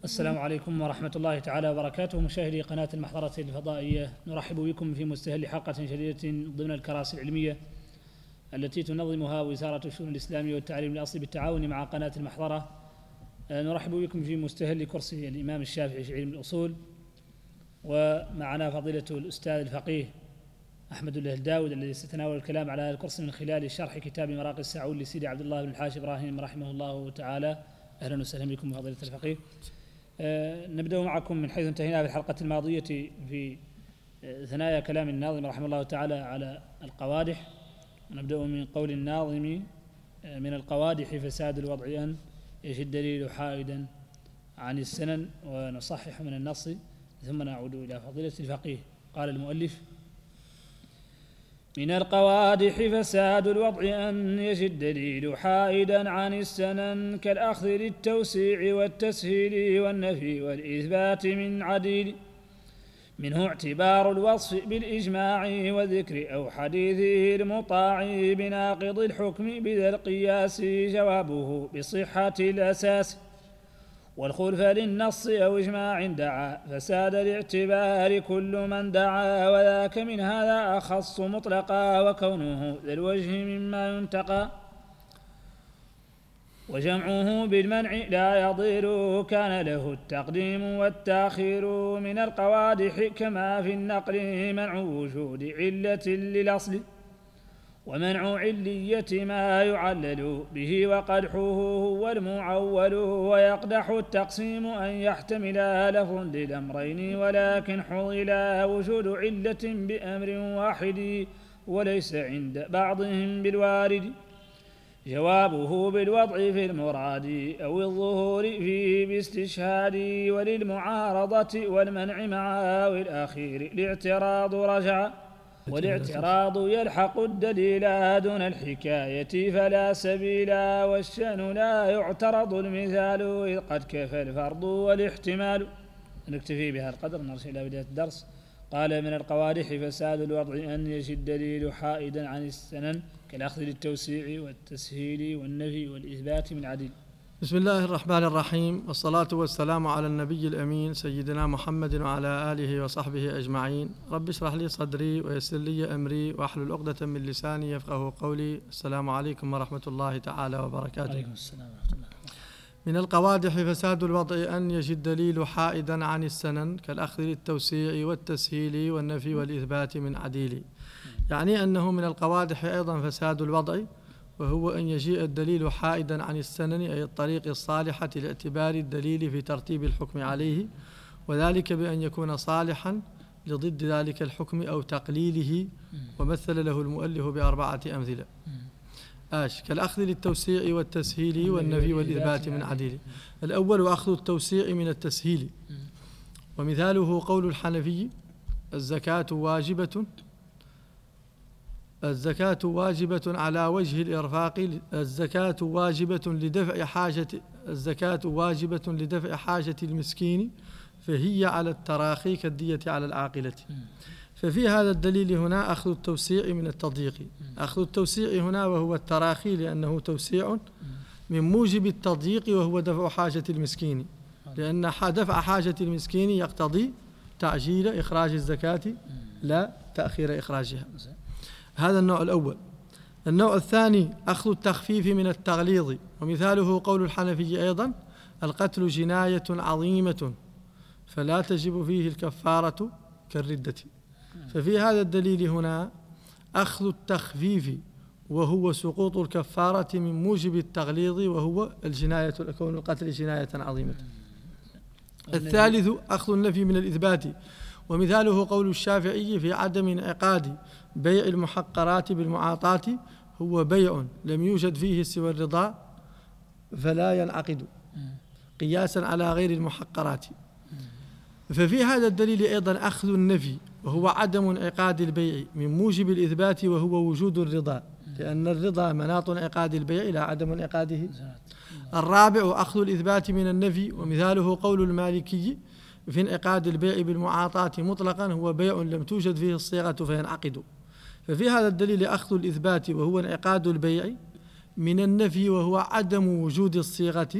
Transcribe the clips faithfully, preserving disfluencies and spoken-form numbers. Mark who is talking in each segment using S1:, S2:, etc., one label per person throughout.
S1: السلام عليكم ورحمة الله تعالى وبركاته. مشاهدي قناة المحضرة الفضائية، نرحب بكم في مستهل حلقة جديدة ضمن الكراسي العلمية التي تنظمها وزارة الشؤون الإسلامية والتعليم الأصلي بالتعاون مع قناة المحضرة. نرحب بكم في مستهل كرسي الإمام الشافعي في علم الأصول، ومعنا فضيلة الأستاذ الفقيه أحمد الله الداود الذي سيتناول الكلام على هذا الكرسي من خلال شرح كتاب مراقي السعود لسيدي عبد الله بن الحاج إبراهيم رحمه الله تعالى. أهلا وسهلا بكم فضيلة الفقيه. أه نبدأ معكم من حيث انتهينا في الحلقة الماضية في ثنايا كلام الناظم رحمه الله تعالى على القوادح، ونبدأ من قول الناظم: من القوادح فساد الوضع أن يجد الدليل حائدا عن السنن، ونصحح من النص ثم نعود إلى فضيلة الفقيه. قال المؤلف: من القوادح فساد الوضع أن يجد الدليل حائدا عن السنن، كالأخذ للتوسيع والتسهيل والنفي والإثبات من عديل، منه اعتبار الوصف بالإجماع والذكر أو حديثه المطاع بناقض الحكم بذا القياس، جوابه بصحة الأساس، والخلف للنص أو إجماع دعا فساد الاعتبار كل من دعا، وذاك من هذا أخص مطلقا وكونه ذا الوجه مما ينتقى، وجمعه بالمنع لا يضير كان له التقديم والتأخير. من القوادح كما في النقل منع وجود علة للأصل، ومنع علية ما يعلل به وقدحه هو المعول، ويقدح التقسيم أن يحتمل لفظ للأمرين ولكن حصل وجود علة بأمر واحد وليس عند بعضهم بالوارد، جوابه بالوضع في المراد أو الظهور فيه باستشهاد، وللمعارضة والمنع معا والأخير الاعتراض رجع، والاعتراض يلحق الدليل دون الحكاية فلا سبيل، والشأن لا يعترض المثال إذ قد كفى الفرض والاحتمال. نكتفي بهذا القدر نرجع إلى بداية الدرس. قال: من القوادح فساد الوضع أن يجد الدليل حائدا عن السنن، كالأخذ للتوسيع والتسهيل والنفي والإثبات من عدل.
S2: بسم الله الرحمن الرحيم، والصلاة والسلام على النبي الأمين سيدنا محمد وعلى آله وصحبه أجمعين. رب اشرح لي صدري ويسر لي أمري واحلل عقدة من لساني يفقه قولي. السلام عليكم ورحمة الله تعالى وبركاته.
S1: عليكم السلام ورحمة الله.
S2: من القوادح فساد الوضع أن يجد الدليل حائدا عن السنن، كالأخذ للتوسيع والتسهيل والنفي والإثبات من عديل. يعني أنه من القوادح أيضا فساد الوضع، وهو أن يجيء الدليل حائدا عن السنن، أي الطريق الصالحة لاعتبار الدليل في ترتيب الحكم عليه، وذلك بأن يكون صالحا لضد ذلك الحكم أو تقليله، ومثل له المؤلف بأربعة أمثلة. آش كالأخذ للتوسيع والتسهيل والنفي والإثبات من عديل. الأول أخذ التوسيع من التسهيل، ومثاله قول الحنفي: الزكاة واجبة الزكاة واجبة على وجه الإرفاق الزكاة واجبة لدفع حاجة الزكاة واجبة لدفع حاجة المسكين، فهي على التراخي كالدية على العاقلة. ففي هذا الدليل هنا أخذ التوسيع من التضييق. أخذ التوسيع هنا وهو التراخي، لأنه توسيع من موجب التضييق وهو دفع حاجة المسكين، لأن دفع حاجة المسكين يقتضي تعجيل إخراج الزكاة لا تأخير إخراجها. هذا النوع الأول. النوع الثاني أخذ التخفيف من التغليظ، ومثاله قول الحنفي أيضا: القتل جناية عظيمة فلا تجب فيه الكفارة كالردة. ففي هذا الدليل هنا أخذ التخفيف وهو سقوط الكفارة من موجب التغليظ وهو الجناية كون القتل جناية عظيمة. الثالث أخذ النفي من الإثبات، ومثاله قول الشافعي في عدم انعقاد بيع المحقرات بالمعاطاة: هو بيع لم يوجد فيه سوى الرضا فلا ينعقد، قياسا على غير المحقرات. ففي هذا الدليل أيضا أخذ النفي وهو عدم انعقاد البيع من موجب الإثبات وهو وجود الرضا، لأن الرضا مناط انعقاد البيع لا عدم انعقاده. الرابع أخذ الإثبات من النفي، ومثاله قول المالكي في انعقاد البيع بالمعاطاة مطلقا: هو بيع لم توجد فيه الصيغة فينعقد. ففي هذا الدليل أخذ الإثبات وهو انعقاد البيع من النفي وهو عدم وجود الصيغة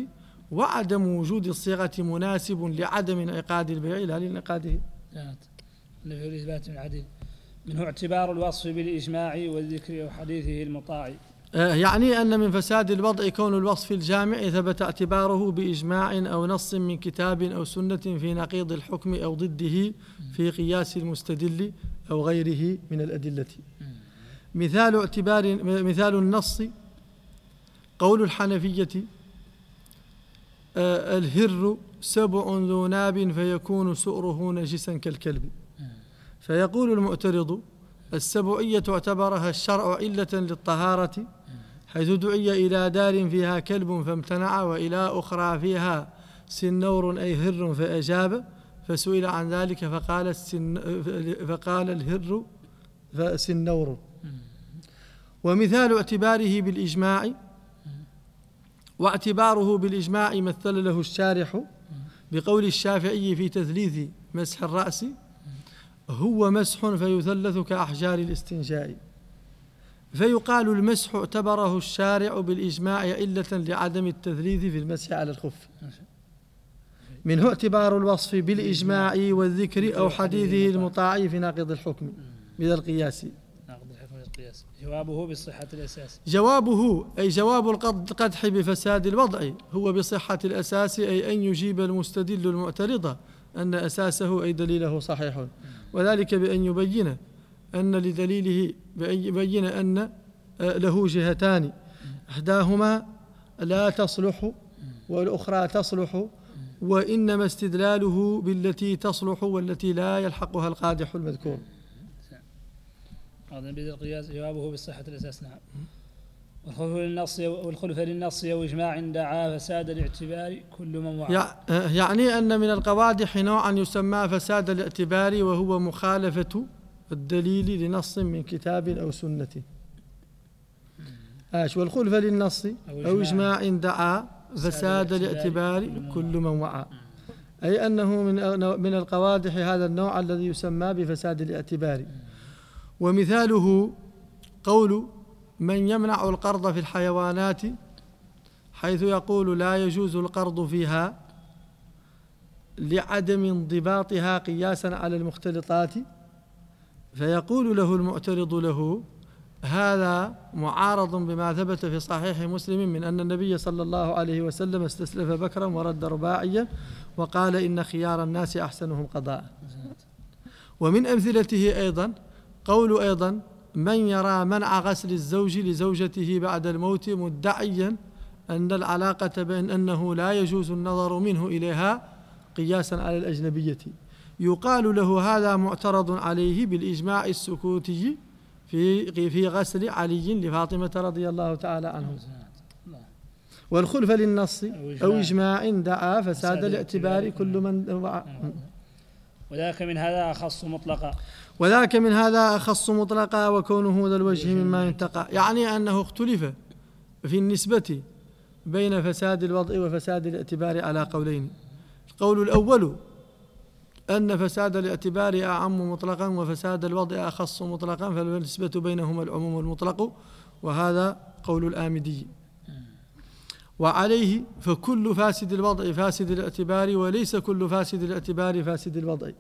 S2: وعدم وجود الصيغة مناسب لعدم انعقاد البيع لا لانعقاده.
S1: نفي الإثبات من عدل منه اعتبار الوصف بالإجماع والذكر أو حديثه المطاع.
S2: يعني أن من فساد الوضع كون الوصف الجامع ثبت اعتباره بإجماع أو نص من كتاب أو سنة في نقيض الحكم أو ضده في قياس المستدل أو غيره من الأدلة. مثال اعتبار مثال النص قول الحنفية آه الهر سبع ذو ناب فيكون سؤره نجسا كالكلب. فيقول المعترض السبعية اعتبرها الشرع علة للطهارة حيث دعي إلى دار فيها كلب فامتنع وإلى أخرى فيها سنور أي هر فأجاب فسئل عن ذلك فقال, السن فقال الهر فسنور. ومثال اعتباره بالإجماع واعتباره بالإجماع مثل له الشارح بقول الشافعي في تثليث مسح الرأس هو مسح فيثلث كأحجار الاستنجاء. فيقال المسح اعتبره الشارع بالإجماع علة لعدم التثليث في المسح على الخف. منه اعتبار الوصف بالإجماع والذكر أو حديثه المطاع في ناقض الحكم من القياس.
S1: جوابه بصحة الأساس.
S2: جوابه أي جواب القدح بفساد الوضع هو بصحة الأساس أي أن يجيب المستدل المعترض أن أساسه أي دليله صحيح، وذلك بأن يبين أن لدليله بأن يبين أن له جهتان إحداهما لا تصلح والأخرى تصلح، وإنما استدلاله بالتي تصلح والتي لا يلحقها القادح المذكور.
S1: هذا بدل القياس جوابه بالصحة الأساس. نعم. والخلف للنص والخلف للنص وإجماع دعا فساد الاعتبار كل من وعى.
S2: يعني أن من القوادح نوعا يسمى فساد الاعتبار وهو مخالفة الدليل لنص من كتاب أو سنة. آش والخلف للنص أو إجماع دعا فساد الاعتبار كل من وعى، أي أنه من من القوادح هذا النوع الذي يسمى بفساد الاعتبار. ومثاله قول من يمنع القرض في الحيوانات حيث يقول لا يجوز القرض فيها لعدم انضباطها قياسا على المختلطات، فيقول له المعترض له هذا معارض بما ثبت في صحيح مسلم من أن النبي صلى الله عليه وسلم استسلف بكرا ورد رباعيا وقال إن خيار الناس أحسنهم قضاء. ومن أمثلته أيضا قول أيضا من يرى منع غسل الزوج لزوجته بعد الموت مدعيا أن العلاقة بين أنه لا يجوز النظر منه إليها قياسا على الأجنبية، يقال له هذا معترض عليه بالإجماع السكوتي في في غسل علي لفاطمة رضي الله تعالى عنه. والخلف للنص أو إجماع دعا فساد الاعتبار كل من وعى.
S1: وذاك من هذا أخص مطلقا
S2: وذاك من هذا أخص مطلقا وكونه ذا الوجه مما ينتقى، يعني أنه اختلف في النسبة بين فساد الوضع وفساد الاعتبار على قولين. القول الأول أن فساد الاعتبار أعم مطلقا وفساد الوضع أخص مطلقا، فالنسبة بينهما العموم المطلق، وهذا قول الآمدي. وعليه فكل فاسد الوضع فاسد الاعتبار وليس كل فاسد الاعتبار فاسد الوضع،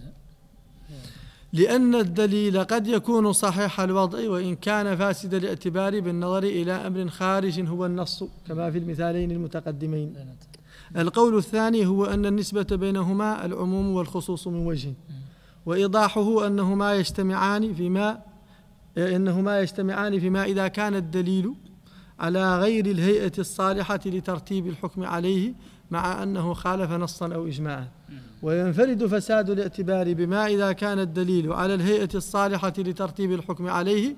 S2: لأن الدليل قد يكون صحيح الوضع وإن كان فاسد الاعتبار بالنظر إلى أمر خارج هو النص كما في المثالين المتقدمين. القول الثاني هو أن النسبة بينهما العموم والخصوص من وجه، وإيضاحه أنهما يجتمعان فيما إنهما يجتمعان فيما إذا كان الدليل على غير الهيئة الصالحة لترتيب الحكم عليه مع أنه خالف نصا أو إجماعا، وينفرد فساد الاعتبار بما إذا كان الدليل على الهيئة الصالحة لترتيب الحكم عليه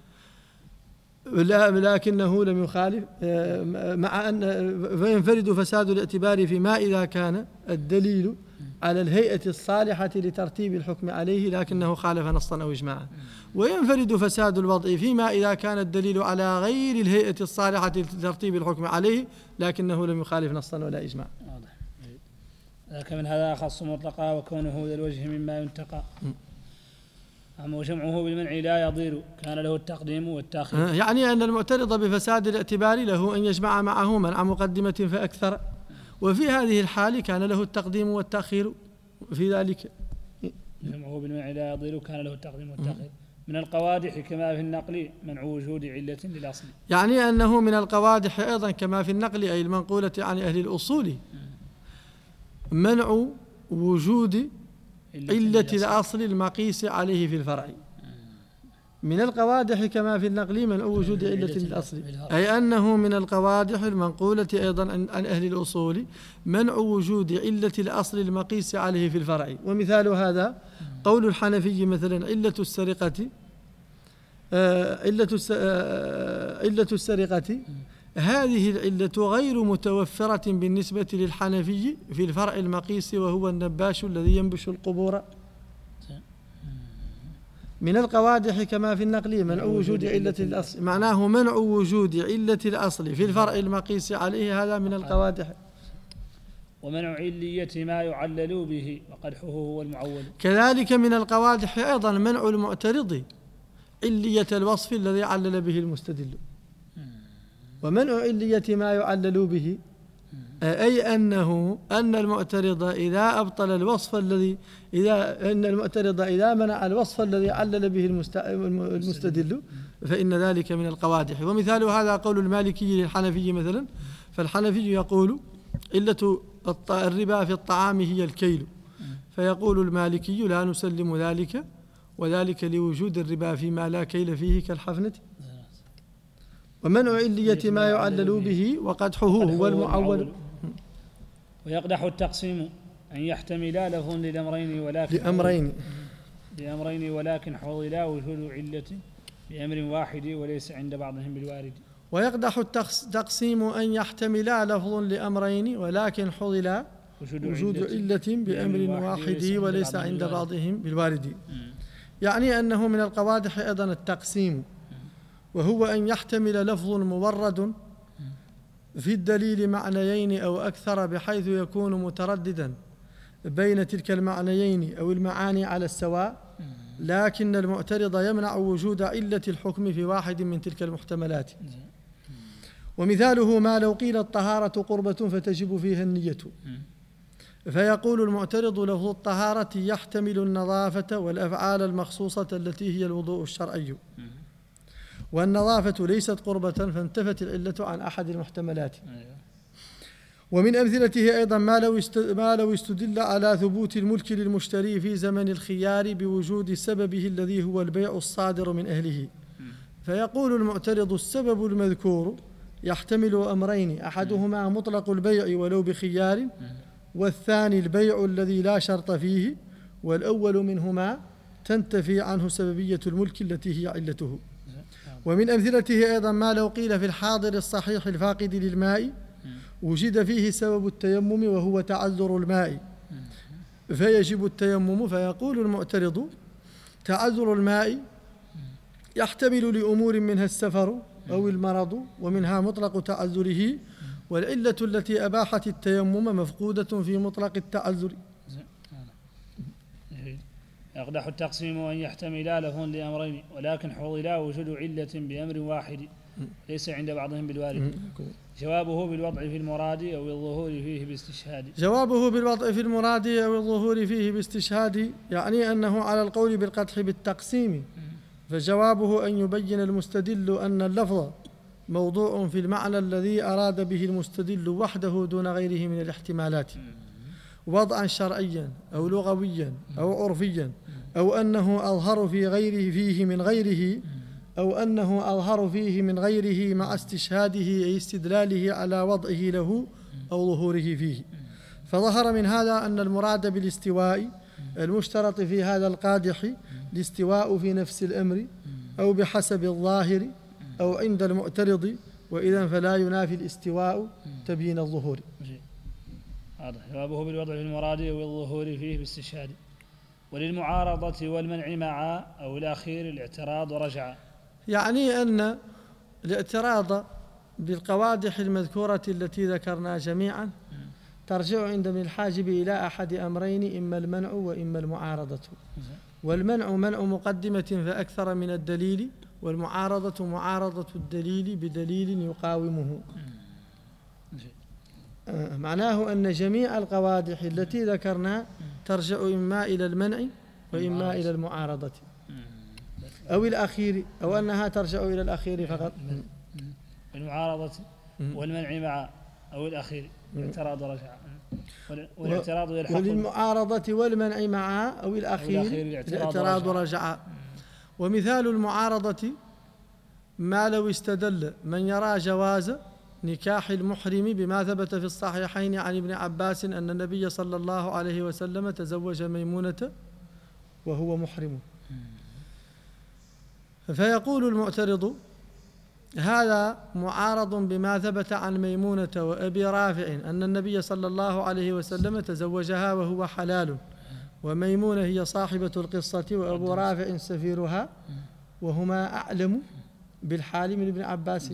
S2: لكنه لم يخالف، مع أن فينفرد فساد الاعتبار فيما إذا كان الدليل على الهيئة الصالحة لترتيب الحكم عليه لكنه خالف نصا أو إجماعا، وينفرد فساد الوضع فيما إذا كان الدليل على غير الهيئة الصالحة لترتيب الحكم عليه لكنه لم يخالف نصا ولا إجماعا.
S1: ذاك من هذا أخص مطلقا وكونه ذا الوجه مما ينتقى. أما جمعه بالمنع لا يضير كان له التقديم والتأخير،
S2: يعني أن المعترض بفساد الاعتبار له أن يجمع معه منع مقدمة فأكثر وفي هذه الحال كان له التقديم والتأخير في ذلك.
S1: جمعه بالمنع لا يضير كان له التقديم والتأخير من القوادح كما في النقل منع وجود علة للأصل.
S2: يعني أنه من القوادح أيضا كما في النقل أي المنقولة عن أهل الأصول منع وجود علة الأصل المقيس عليه في الفرع. من القوادح كما في النقل منع وجود علة الأصل، أي أنه من القوادح المنقولة أيضا عن أهل الأصول منع وجود علة الأصل المقيس عليه في الفرع. ومثال هذا قول الحنفي مثلا علة السرقة علة علة السرقة هذه العلة غير متوفرة بالنسبة للحنفي في الفرع المقيس وهو النباش الذي ينبش القبور. من القوادح كما في النقل منع وجود علة الأصل، معناه منع وجود علة الأصل في الفرع المقيس عليه، هذا من القوادح.
S1: ومنع علية ما يعلل به وقدحه هو المعول.
S2: كذلك من القوادح أيضا منع المعترض علية الوصف الذي علل به المستدل. ومنع علية ما يعلل به أي أنه أن المعترض إذا أبطل الوصف الذي إذا أن المعترض إذا منع الوصف الذي علل به المستدل فإن ذلك من القوادح. ومثال هذا قول المالكي للحنفي مثلا، فالحنفي يقول علة الربا في الطعام هي الكيل، فيقول المالكي لا نسلم ذلك، وذلك لوجود الربا فيما لا كيل فيه كالحفنة. ومنع علية ما يعلل به وقدحه هو المعول.
S1: ويقدح التقسيم أن يحتمل لفظ للأمرين ولكن
S2: لأمرين
S1: لأمرين ولكن حولا وجود علة بأمر واحد وليس عند بعضهم بالوارد.
S2: ويقدح التقسيم أن يحتمل لفظ لأمرين ولكن حضل وجود علة بأمر واحد وليس عند بعضهم بالوارد. يعني أنه من القوادح أيضا التقسيم، وهو أن يحتمل لفظ مورد في الدليل معنيين أو أكثر بحيث يكون مترددا بين تلك المعنيين أو المعاني على السواء، لكن المعترض يمنع وجود علة الحكم في واحد من تلك المحتملات. ومثاله ما لو قيل الطهارة قربة فتجب فيها النية، فيقول المعترض لفظ الطهارة يحتمل النظافة والأفعال المخصوصة التي هي الوضوء الشرعي، والنظافة ليست قربة فانتفت العلة عن أحد المحتملات. ومن أمثلته أيضا ما لو ما لو استدل على ثبوت الملك للمشتري في زمن الخيار بوجود سببه الذي هو البيع الصادر من أهله، فيقول المعترض السبب المذكور يحتمل أمرين، أحدهما مطلق البيع ولو بخيار، والثاني البيع الذي لا شرط فيه، والأول منهما تنتفي عنه سببية الملك التي هي علته. ومن أمثلته أيضا ما لو قيل في الحاضر الصحيح الفاقد للماء وجد فيه سبب التيمم وهو تعذر الماء فيجب التيمم، فيقول المعترض تعذر الماء يحتمل لأمور منها السفر أو المرض ومنها مطلق تعذره، والعلة التي أباحت التيمم مفقودة في مطلق التعذر.
S1: يقدح التقسيم أن يحتمل لفظ لأمرين ولكن حضل وجود علة بأمر واحد ليس عند بعضهم بالوارد. جوابه بالوضع في المراد أو الظهور فيه باستشهاد.
S2: جوابه بالوضع في المراد أو الظهور فيه باستشهاد يعني أنه على القول بالقدح بالتقسيم، فجوابه أن يبين المستدل أن اللفظ موضوع في المعنى الذي أراد به المستدل وحده دون غيره من الاحتمالات، وضعا شرعيا أو لغويا أو عرفيا، أو أنه أظهر في غيره فيه من غيره أو أنه أظهر فيه من غيره مع استشهاده أي استدلاله على وضعه له أو ظهوره فيه. فظهر من هذا أن المراد بالاستواء المشترط في هذا القادح الاستواء في نفس الأمر أو بحسب الظاهر أو عند المعترض، وإذا فلا ينافي الاستواء تبيين الظهور.
S1: هذا جوابه بالوضع في المراد أو الظهور فيه باستشهاد. وللمعارضة والمنع معا أو الأخير الاعتراض ورجع.
S2: يعني أن الاعتراض بالقوادح المذكورة التي ذكرنا جميعا ترجع عند ابن الحاجب إلى أحد أمرين، إما المنع وإما المعارضة. والمنع منع مقدمة فأكثر من الدليل، والمعارضة معارضة الدليل بدليل يقاومه. معناه أن جميع القوادح التي ذكرنا ترجع إما إلى المنع وإما إلى المعارضة أو الأخير، أو أنها ترجع إلى الأخير فقط.
S1: المعارضة والمنع مع أو الأخير الاعتراض رجع، والاعتراض يلحق
S2: وللمعارضة والمنع معها أو الأخير الاعتراض رجع. ومثال المعارضة ما لو استدل من يرى جواز نكاح المحرم بما ثبت في الصحيحين عن ابن عباس أن النبي صلى الله عليه وسلم تزوج ميمونة وهو محرم، فيقول المعترض هذا معارض بما ثبت عن ميمونة وأبي رافع أن النبي صلى الله عليه وسلم تزوجها وهو حلال، وميمونة هي صاحبة القصة وأبو رافع سفيرها، وهما أعلم بالحال من ابن عباس.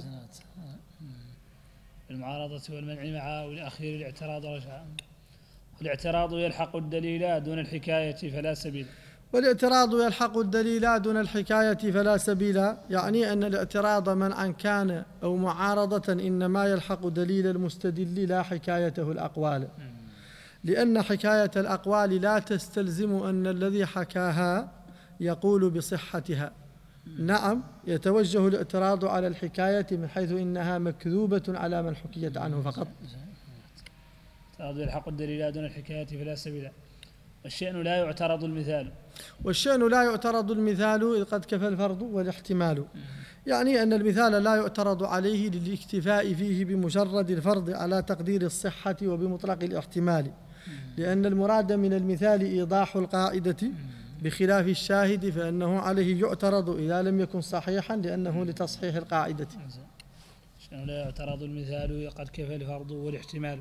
S1: المعارضة والمنع معها والأخير الاعتراض رجع. والاعتراض يلحق الدليل دون الحكاية فلا سبيل.
S2: والاعتراض يلحق الدليل دون الحكاية فلا سبيل، يعني أن الاعتراض منعا كان أو معارضة إنما يلحق دليل المستدل لا حكايته الأقوال، لأن حكاية الأقوال لا تستلزم أن الذي حكاها يقول بصحتها. نعم يتوجه الاعتراض على الحكاية من حيث إنها مكذوبة على من حكيت عنه فقط.
S1: الاعتراض يلحق الدليل دون الحكاية فلا سبيل. والشأن لا يعترض المثال.
S2: والشأن لا يعترض المثال إذ قد كفى الفرض والاحتمال، يعني أن المثال لا يعترض عليه للاكتفاء فيه بمجرد الفرض على تقدير الصحة وبمطلق الاحتمال، لأن المراد من المثال إيضاح القاعدة بخلاف الشاهد فإنه عليه يعترض إذا لم يكن صحيحا لأنه لتصحيح القاعدة.
S1: الشأن لا يعترض المثال قد كفى الفرض والاحتمال.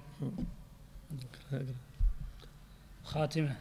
S1: خاتمة.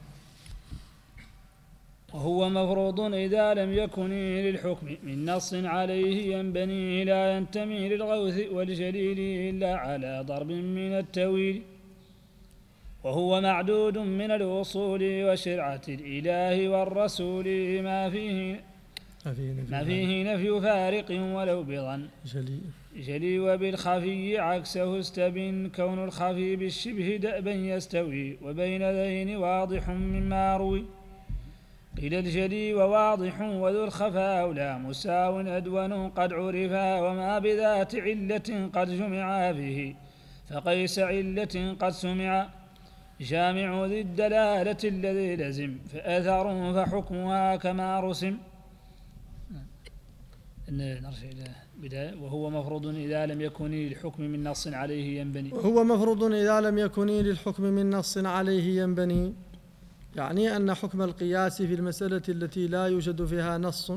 S1: وهو مفروض إذا لم يكن للحكم من نص عليه ينبني لا ينتمي للغوث والجليل إلا على ضرب من التويل. وهو معدود من الأصول وشرعة الإله والرسول ما فيه ما فيه نفي فارق ولو بظن جلي وبالخفي عكسه استبن كون الخفي بالشبه دأبا يستوي وبين ذين واضح مما روي قيل الجلي وواضح وذو الخفاء لا مساو أدون قد عرفا وما بذات علة قد جمع فيه فقيس علة قد سمع جامع ذي الدلالة الذي لزم فأثر فحكمها كما رسم. نرجع إلى بداية. وهو مفروض إذا لم يكن للحكم من نص عليه ينبني.
S2: وهو مفروض إذا لم يكن للحكم من نص عليه ينبني، يعني أن حكم القياس في المسألة التي لا يوجد فيها نص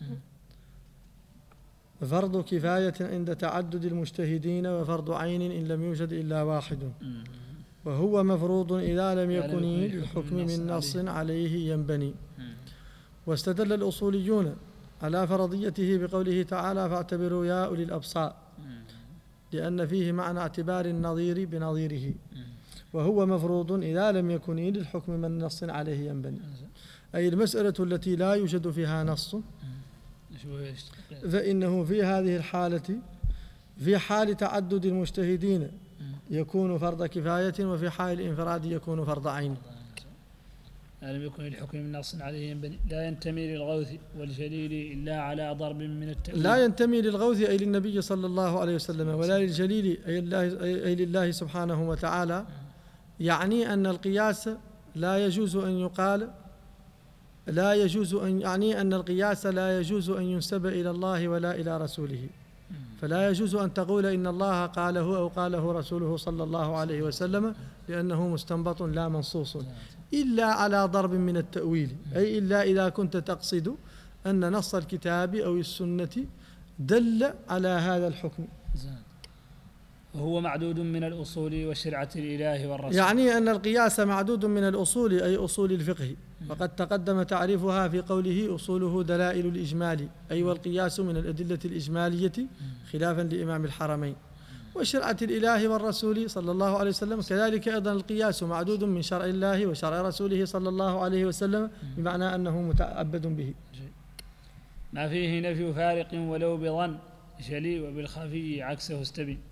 S2: فرض كفاية عند تعدد المجتهدين وفرض عين إن لم يوجد إلا واحد. وهو مفروض إذا لم يكن للحكم من نص عليه ينبني. واستدل الأصوليون على فرضيته بقوله تعالى فاعتبروا يا أولي الأبصار، لأن فيه معنى اعتبار النظير بنظيره. وهو مفروض إذا لم يكن للحكم من نص عليه ينبني، أي المسألة التي لا يوجد فيها نص فإنه في هذه الحالة في حال تعدد المجتهدين يكون فرض كفاية، وفي حال الانفراد يكون فرض عين.
S1: لا لم يكن للحكم من نص عليه ينبني لا ينتمي للغوث والجليل إلا على ضرب من التأويل.
S2: لا ينتمي للغوث أي للنبي صلى الله عليه وسلم، ولا للجليل أي, الله أي لله سبحانه وتعالى، يعني أن القياس لا يجوز أن يقال لا يجوز أن يعني أن القياس لا يجوز أن ينسب إلى الله ولا إلى رسوله، فلا يجوز أن تقول إن الله قاله أو قاله رسوله صلى الله عليه وسلم لأنه مستنبط لا منصوص، إلا على ضرب من التأويل، أي إلا إذا كنت تقصد أن نص الكتاب أو السنة دل على هذا الحكم.
S1: وهو معدود من الأصول وشرعة الإله والرسول،
S2: يعني أن القياس معدود من الأصول أي أصول الفقه، وقد تقدم تعريفها في قوله أصوله دلائل الإجمال، أي والقياس من الأدلة الإجمالية خلافا لإمام الحرمين. وشرعة الإله والرسول صلى الله عليه وسلم كذلك أيضا القياس معدود من شرع الله وشرع رسوله صلى الله عليه وسلم، بمعنى أنه متعبد به.
S1: ما فيه نفي فارق ولو بظن جلي وبالخفي عكسه استبين.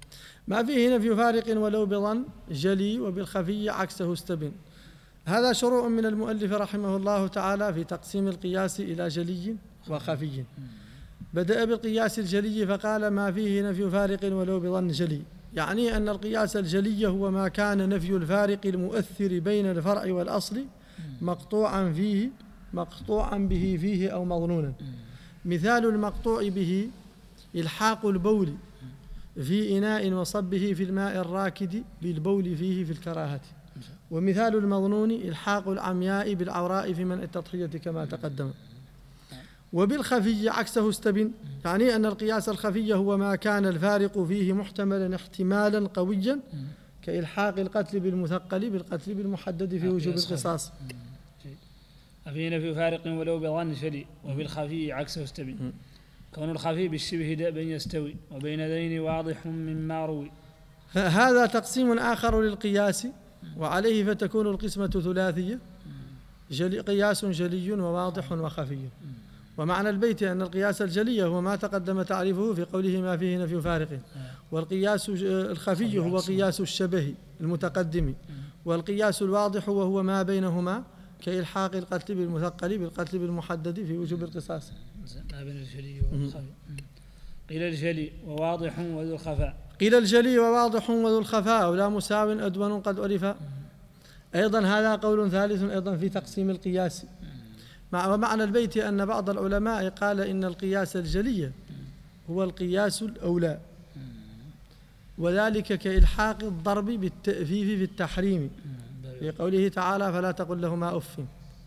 S2: ما فيه نفي فارق ولو بظن جلي، وبالخفي عكسه استبن. هذا شروع من المؤلف رحمه الله تعالى في تقسيم القياس إلى جلي وخفي. بدأ بالقياس الجلي فقال ما فيه نفي فارق ولو بظن جلي، يعني أن القياس الجلي هو ما كان نفي الفارق المؤثر بين الفرع والأصل مقطوعا فيه مقطوعا به فيه أو مظنونا. مثال المقطوع به إلحاق البول في إناء وصبه في الماء الراكد بالبول فيه في الكراهة. ومثال المظنون إلحاق العمياء بالعوراء في منع التضحية كما تقدم. وبالخفي عكسه استبن، يعني أن القياس الخفي هو ما كان الفارق فيه محتملا احتمالا قويا كإلحاق القتل بالمثقل بالقتل بالمحدد في وجوب القصاص.
S1: فيه نفي فارق ولو بظن جلي، وبالخفي عكسه استبن. كون الخفي بالشبه دأبا يستوي، وبين ذين واضح مما روي.
S2: هذا تقسيم آخر للقياس، وعليه فتكون القسمة ثلاثية: جلي قياس جلي وواضح وخفي. ومعنى البيت أن القياس الجلي هو ما تقدم تعريفه في قوله ما فيه نفي فارق، والقياس الخفي هو قياس الشبه المتقدم، والقياس الواضح وهو ما بينهما كإلحاق القتل بالمثقل بالقتل بالمحدد في وجوب القصاص.
S1: ما بين الجلي والخفي. قيل الجلي وواضح وذو الخفاء.
S2: قيل الجلي وواضح وذو الخفاء ولا مساو أدون قد عرف. أيضا هذا قول ثالث أيضا في تقسيم القياس. ومعنى البيت أن بعض العلماء قال إن القياس الجلي هو القياس الأولى، وذلك كإلحاق الضرب بالتأفيف في التحريم في قوله تعالى فلا تقل لهما أف.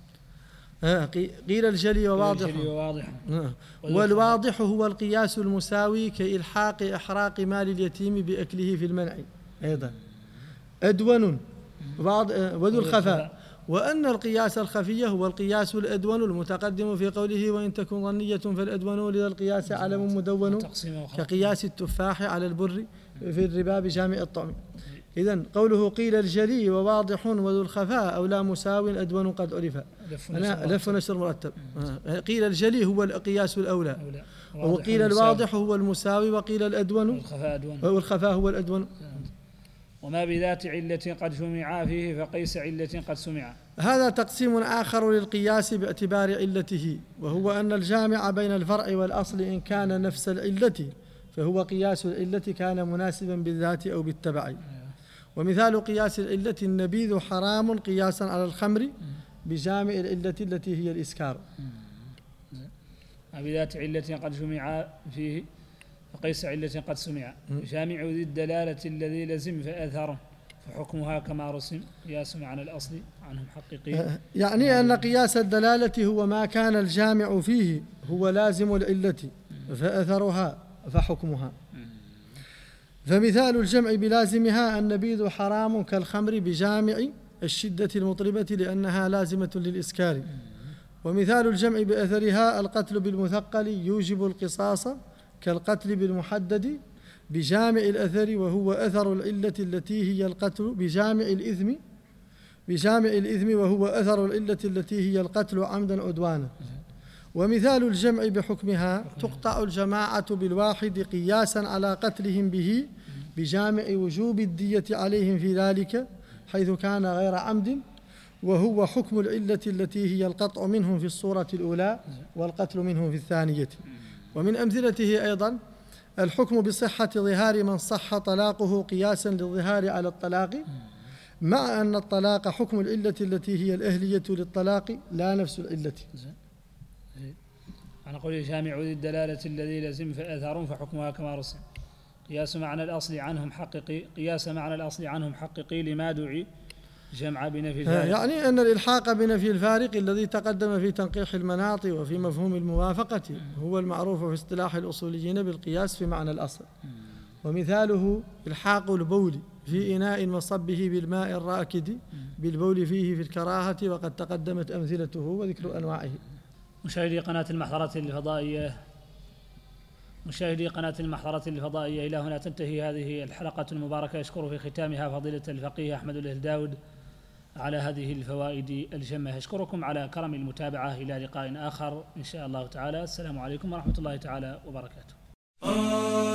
S2: قيل الجلي وواضح، والواضح هو القياس المساوي كإلحاق إحراق مال اليتيم بأكله في المنع. أيضا أدون وذو الخفاء. وأن القياس الخفي هو القياس الأدون المتقدم في قوله وإن تكن ظنية فالأدون لذا القياس علم مدون كقياس التفاح على البر في الربا بجامع الطعم. إذن قوله قيل الجلي وواضح وذو الخفاء أو لا مساو أدون قد عرف، لف نشر مرتب. قيل الجلي هو القياس الأولى، وقيل الواضح هو المساوي، وقيل الأدون والخفاء هو الأدون.
S1: وما بذات علة قد جمع فيه فقيس علة قد سمع.
S2: هذا تقسيم آخر للقياس باعتبار علته، وهو أن الجامع بين الفرع والأصل إن كان نفس العلة فهو قياس العلة كان مناسبا بالذات أو بالتبع. ومثال قياس العلة النبيذ حرام قياسا على الخمر بجامع العلة التي هي الإسكار.
S1: بذات علة قد جمع فيه فقيس علة قد سمع. جامع ذي الدلالة الذي لزم فأثره فحكمها كما رسم قياس معنى الأصل عنهم حقيقين.
S2: يعني أن قياس الدلالة هو ما كان الجامع فيه هو لازم العلة فأثرها فحكمها. فمثال الجمع بلازمها النبيذ حرام كالخمر بجامع الشدة المطربة لأنها لازمة للإسكار. ومثال الجمع بأثرها القتل بالمثقل يوجب القصاص كالقتل بالمحدد بجامع الأثر وهو أثر العلة التي هي القتل بجامع الإثم بجامع الإثم وهو أثر العلة التي هي القتل عمدا عدوانا. ومثال الجمع بحكمها تقطع الجماعة بالواحد قياسا على قتلهم به بجامع وجوب الدية عليهم في ذلك حيث كان غير عمد، وهو حكم العلة التي هي القطع منهم في الصورة الأولى والقتل منهم في الثانية. ومن أمثلته أيضا الحكم بصحة ظهار من صح طلاقه قياسا للظهار على الطلاق، مع أن الطلاق حكم العلة التي هي الأهلية للطلاق لا نفس العلة.
S1: أنا قول جامع ذي الدلالة الذي لزم فأثر فحكمها كما رسم قياس معنى الأصل عنهم حققي قياس معنى الأصل عنهم حققي لما دعي جمع بنفي الفارق.
S2: يعني أن الإلحاق بنفي الفارق الذي تقدم في تنقيح المناط وفي مفهوم الموافقة هو المعروف في اصطلاح الأصوليين بالقياس في معنى الأصل. ومثاله إلحاق البول في إناء وصبه بالماء الراكد بالبول فيه في الكراهة، وقد تقدمت أمثلته وذكر أنواعه.
S1: مشاهدي قناة المحضرة الفضائية مشاهدي قناة المحضرة الفضائية إلى هنا تنتهي هذه الحلقة المباركة. يشكر في ختامها فضيلة الفقيه أحمد الهداود على هذه الفوائد الجمة. أشكركم على كرم المتابعة. إلى لقاء آخر إن شاء الله تعالى. السلام عليكم ورحمة الله تعالى وبركاته.